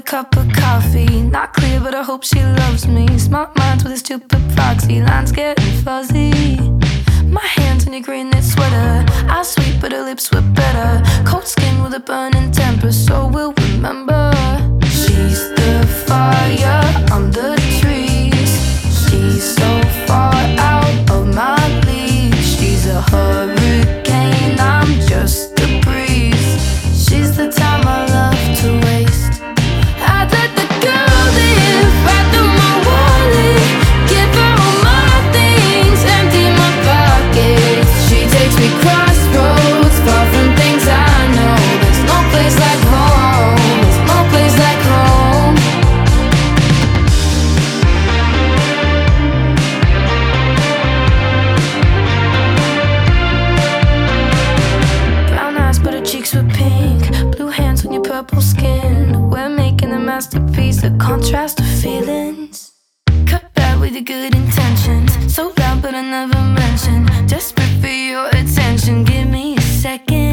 cup of coffee. Not clear, but I hope she loves me. Smart minds with a stupid proxy. Lines getting fuzzy. My hands on your green knit sweater. Eyes sweet, but her lips were better. Cold skin with a burning temper, so we'll remember. She's the fire, I'm the trees. She's so far out of my league. She's a hurricane, I'm just a breeze. She's the time I love to waste. I'd let the girl live right through my wallet. Give her all my things, empty my pockets. She takes me crossroads, far from things I know. There's no place like home, there's no place like home. Brown eyes but her cheeks were pink. Blue hands on your purple skin. We're making a masterpiece, a contrast of feelings. Cut bad with your good intentions. So loud but I never mention. Desperate for your attention. Give me a second.